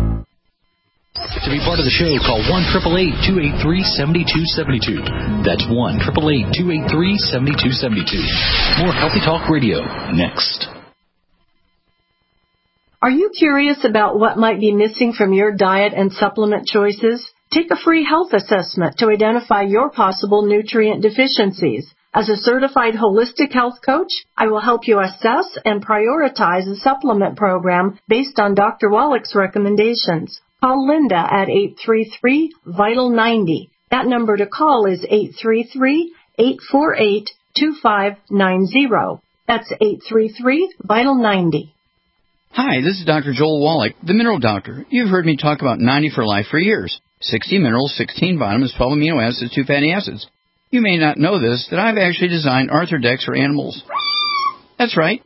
To be part of the show, call one eight eight eight, two eight three, seven two seven two. That's one eight eight eight, two eight three, seven two seven two. More Healthy Talk Radio next. Are you curious about what might be missing from your diet and supplement choices? Take a free health assessment to identify your possible nutrient deficiencies. As a certified holistic health coach, I will help you assess and prioritize a supplement program based on Doctor Wallach's recommendations. Call Linda at eight three three, vital ninety. That number to call is eight three three, eight four eight, two five nine zero. That's eight three three, vital ninety. Hi, this is Doctor Joel Wallach, the Mineral Doctor. You've heard me talk about ninety for Life for years. sixty minerals, sixteen vitamins, twelve amino acids, two fatty acids. You may not know this, that I've actually designed Arthrodex for animals. That's right.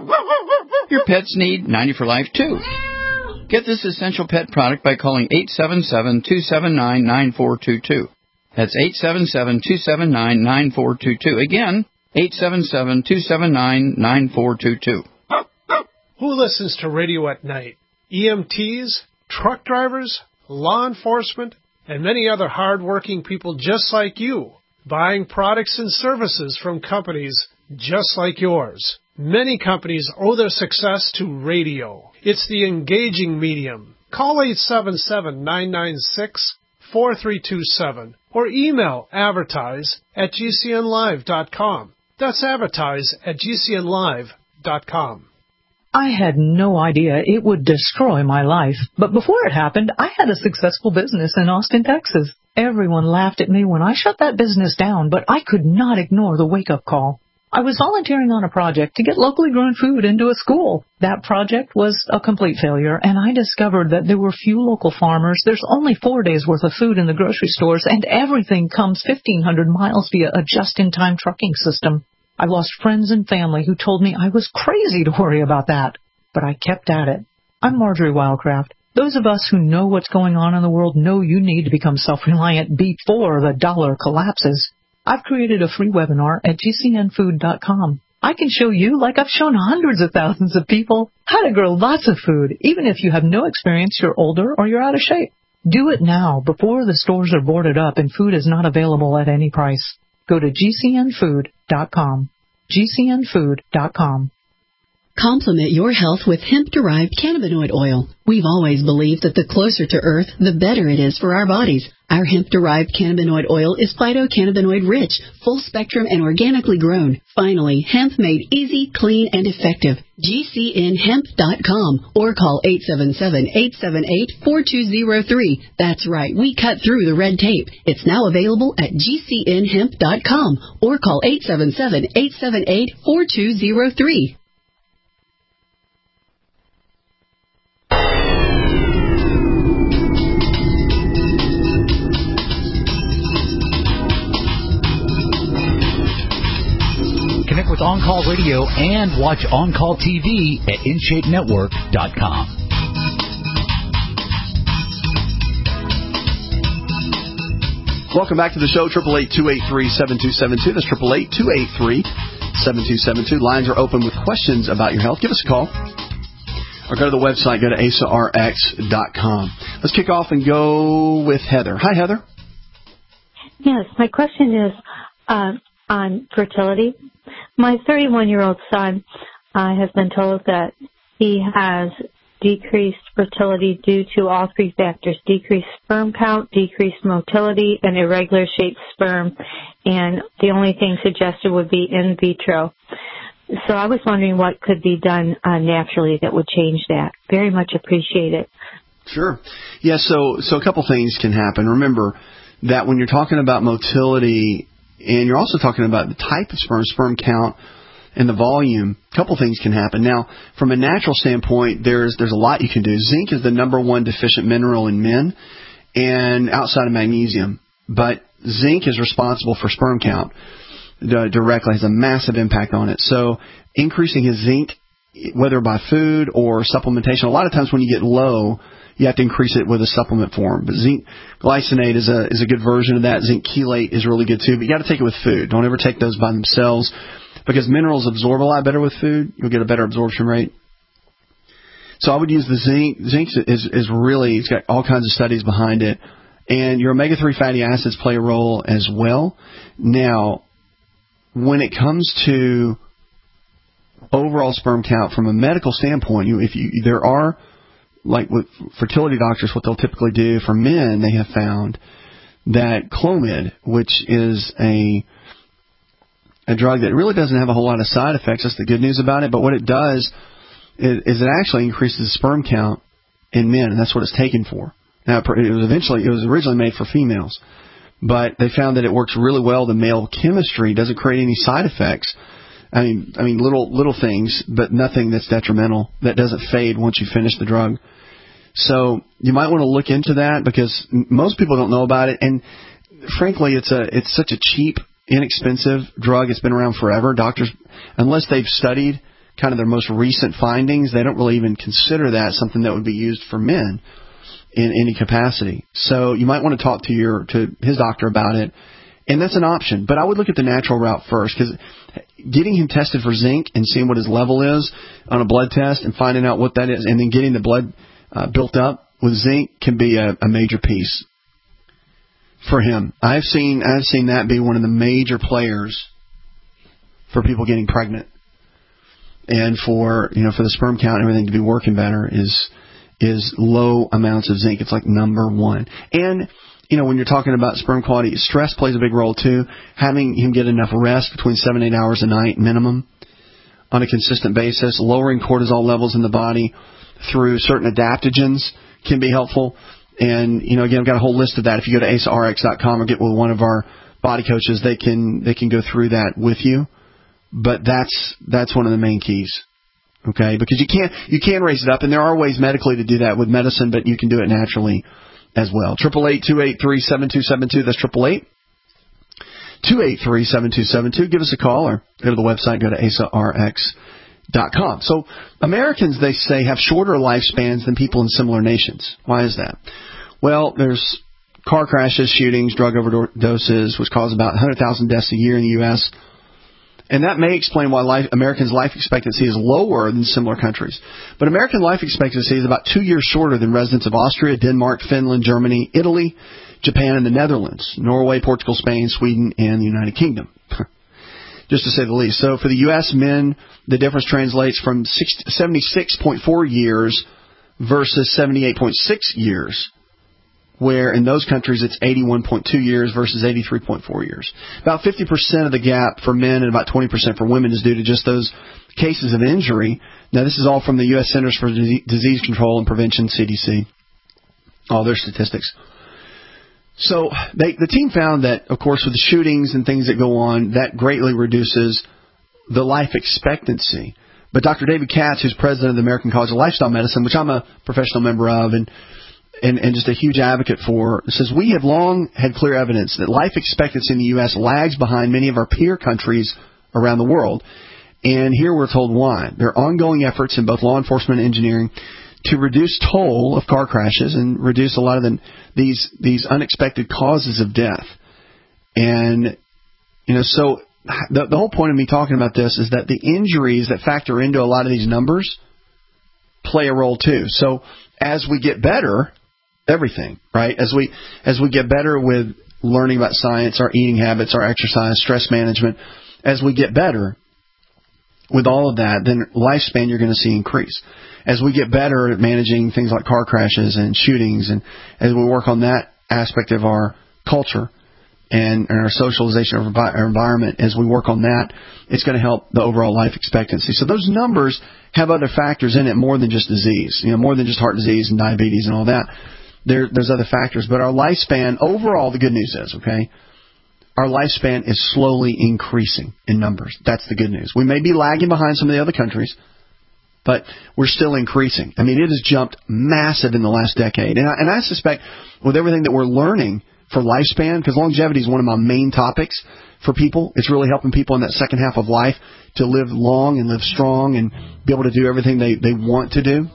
Your pets need ninety for Life, too. Get this essential pet product by calling eight seven seven, two seven nine, nine four two two. That's eight seven seven, two seven nine, nine four two two. Again, eight seven seven, two seven nine, nine four two two. Who listens to radio at night? E M Ts, truck drivers, law enforcement, and many other hard-working people just like you, buying products and services from companies just like yours. Many companies owe their success to radio. It's the engaging medium. Call eight seven seven, nine nine six, four three two seven or email advertise at g c n live dot com. That's advertise at g c n live dot com. I had no idea it would destroy my life, but before it happened, I had a successful business in Austin, Texas. Everyone laughed at me when I shut that business down, but I could not ignore the wake-up call. I was volunteering on a project to get locally grown food into a school. That project was a complete failure, and I discovered that there were few local farmers. There's only four days' worth of food in the grocery stores, and everything comes fifteen hundred miles via a just-in-time trucking system. I lost friends and family who told me I was crazy to worry about that, but I kept at it. I'm Marjorie Wildcraft. Those of us who know what's going on in the world know you need to become self-reliant before the dollar collapses. I've created a free webinar at g c n food dot com. I can show you, like I've shown hundreds of thousands of people, how to grow lots of food, even if you have no experience, you're older, or you're out of shape. Do it now, before the stores are boarded up and food is not available at any price. Go to g c n food dot com. g c n food dot com. Complement your health with hemp-derived cannabinoid oil. We've always believed that the closer to Earth, the better it is for our bodies. Our hemp-derived cannabinoid oil is phytocannabinoid-rich, full-spectrum, and organically grown. Finally, hemp made easy, clean, and effective. G C N hemp dot com or call eight seven seven, eight seven eight, four two zero three. That's right, we cut through the red tape. It's now available at G C N hemp dot com or call eight seven seven, eight seven eight, four two zero three. Connect with On Call Radio and watch On Call T V at in shape network dot com. Welcome back to the show, triple eight, two eight three, seven two seven two. That's triple eight, two eight three, seven two seven two. Lines are open with questions about your health. Give us a call or go to the website, go to A S A R X dot com. Let's kick off and go with Heather. Hi, Heather. Yes, my question is uh, on fertility. My thirty-one-year-old son uh, has been told that he has decreased fertility due to all three factors: decreased sperm count, decreased motility, and irregular shaped sperm. And the only thing suggested would be in vitro. So I was wondering what could be done uh, naturally that would change that. Very much appreciate it. Sure. Yeah, so, so a couple things can happen. Remember that when you're talking about motility, and you're also talking about the type of sperm, sperm count, and the volume, a couple things can happen. Now, from a natural standpoint, there's there's a lot you can do. Zinc is the number one deficient mineral in men, and outside of magnesium. But zinc is responsible for sperm count uh, directly, has a massive impact on it. So increasing his zinc, whether by food or supplementation, a lot of times when you get low, you have to increase it with a supplement form. But zinc glycinate is a is a good version of that. Zinc chelate is really good too, but you got to take it with food. Don't ever take those by themselves because minerals absorb a lot better with food. You'll get a better absorption rate. So I would use the zinc. Zinc is is really, it's got all kinds of studies behind it. And your omega three fatty acids play a role as well. Now, when it comes to overall sperm count from a medical standpoint, you, if you there are, like with fertility doctors, what they'll typically do for men, they have found that Clomid, which is a a drug that really doesn't have a whole lot of side effects. That's the good news about it. But what it does is, is it actually increases the sperm count in men, and that's what it's taken for. Now, it was eventually, it was originally made for females, but they found that it works really well. The male chemistry doesn't create any side effects. I mean, I mean, little little things, but nothing that's detrimental. That doesn't fade once you finish the drug. So you might want to look into that because most people don't know about it, and frankly, it's a it's such a cheap, inexpensive drug. It's been around forever. Doctors, unless they've studied kind of their most recent findings, they don't really even consider that something that would be used for men in any capacity. So you might want to talk to your to his doctor about it, and that's an option. But I would look at the natural route first because getting him tested for zinc and seeing what his level is on a blood test and finding out what that is, and then getting the blood uh, built up with zinc can be a, a major piece for him. I've seen I've seen that be one of the major players for people getting pregnant, and for you know for the sperm count and everything to be working better is is low amounts of zinc. It's like number one. And you know when you're talking about sperm quality, stress plays a big role too. Having him get enough rest between seven and eight hours a night minimum on a consistent basis, lowering cortisol levels in the body through certain adaptogens can be helpful. And, you know, again, I've got a whole list of that. If you go to A S A R X dot com or get with one of our body coaches, they can they can go through that with you. But that's that's one of the main keys, okay? Because you can't you can raise it up, and there are ways medically to do that with medicine, but you can do it naturally as well. Triple eight two eight three seven two seven two. That's triple eight two eight three seven two seven two. Give us a call or go to the website. Go to A S A R X dot com. So Americans, they say, have shorter lifespans than people in similar nations. Why is that? Well, there's car crashes, shootings, drug overdoses, which cause about one hundred thousand deaths a year in the U S And that may explain why life, Americans' life expectancy is lower than similar countries. But American life expectancy is about two years shorter than residents of Austria, Denmark, Finland, Germany, Italy, Japan, and the Netherlands, Norway, Portugal, Spain, Sweden, and the United Kingdom. Just to say the least. So for the U S men, the difference translates from seventy-six point four years versus seventy-eight point six years where in those countries it's eighty-one point two years versus eighty-three point four years. About fifty percent of the gap for men and about twenty percent for women is due to just those cases of injury. Now, this is all from the U S Centers for Disease Control and Prevention, C D C, all their statistics. So they, the team found that, of course, with the shootings and things that go on, that greatly reduces the life expectancy. But Doctor David Katz, who's president of the American College of Lifestyle Medicine, which I'm a professional member of and, and, and just a huge advocate for, says we have long had clear evidence that life expectancy in the U S lags behind many of our peer countries around the world. And here we're told why. There are ongoing efforts in both law enforcement and engineering to reduce toll of car crashes and reduce a lot of the, these these unexpected causes of death. And, you know, so the, the whole point of me talking about this is that the injuries that factor into a lot of these numbers play a role too. So as we get better, everything, right? As we as we get better with learning about science, our eating habits, our exercise, stress management, as we get better with all of that, then lifespan you're going to see increase. As we get better at managing things like car crashes and shootings, and as we work on that aspect of our culture and, and our socialization of our environment, as we work on that, it's going to help the overall life expectancy. So those numbers have other factors in it more than just disease, you know, more than just heart disease and diabetes and all that. There, there's other factors. But our lifespan, overall, the good news is, okay, our lifespan is slowly increasing in numbers. That's the good news. We may be lagging behind some of the other countries, but we're still increasing. I mean, it has jumped massive in the last decade. And I, and I suspect with everything that we're learning for lifespan, because longevity is one of my main topics for people, it's really helping people in that second half of life to live long and live strong and be able to do everything they, they want to do.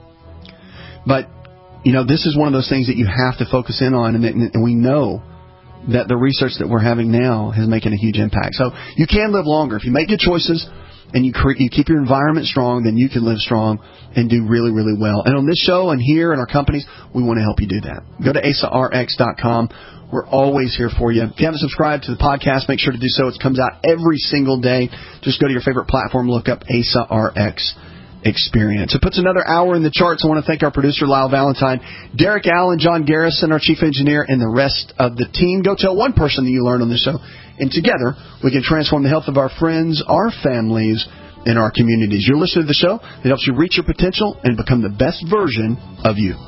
But, you know, this is one of those things that you have to focus in on, and, and we know that the research that we're having now is making a huge impact. So you can live longer. If you make good choices and you, cre- you keep your environment strong, then you can live strong and do really, really well. And on this show and here in our companies, we want to help you do that. Go to asa r x dot com. We're always here for you. If you haven't subscribed to the podcast, make sure to do so. It comes out every single day. Just go to your favorite platform, look up Asa R X Experience. It puts another hour in the charts. I want to thank our producer, Lyle Valentine, Derek Allen, John Garrison, our chief engineer, and the rest of the team. Go tell one person that you learned on this show, and together we can transform the health of our friends, our families, and our communities. You're listening to the show that helps you reach your potential and become the best version of you.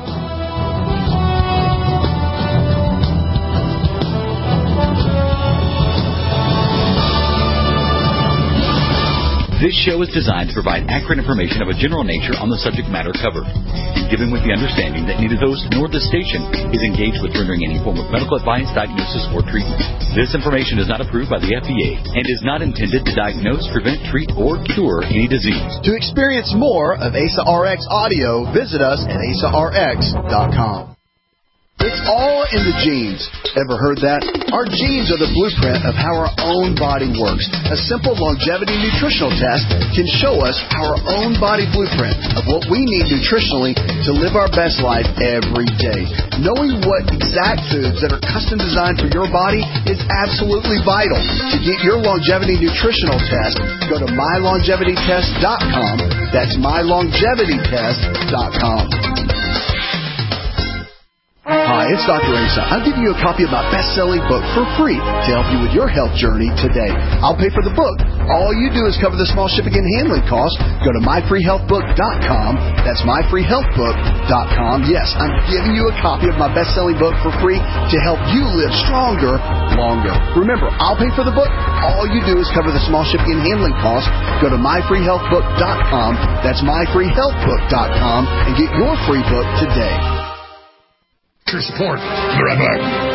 This show is designed to provide accurate information of a general nature on the subject matter covered, given with the understanding that neither host nor the station is engaged with rendering any form of medical advice, diagnosis, or treatment. This information is not approved by the F D A and is not intended to diagnose, prevent, treat, or cure any disease. To experience more of Asa R X audio, visit us at asa r x dot com. It's all in the genes. Ever heard that? Our genes are the blueprint of how our own body works. A simple longevity nutritional test can show us our own body blueprint of what we need nutritionally to live our best life every day. Knowing what exact foods that are custom designed for your body is absolutely vital. To get your longevity nutritional test, go to my longevity test dot com. That's my longevity test dot com. Hi, it's Doctor Asa. I'm giving you a copy of my best-selling book for free to help you with your health journey today. I'll pay for the book. All you do is cover the small shipping and handling costs. Go to my free health book dot com. That's my free health book dot com. Yes, I'm giving you a copy of my best-selling book for free to help you live stronger, longer. Remember, I'll pay for the book. All you do is cover the small shipping and handling costs. Go to my free health book dot com. That's my free health book dot com and get your free book today. Your support. Be right back.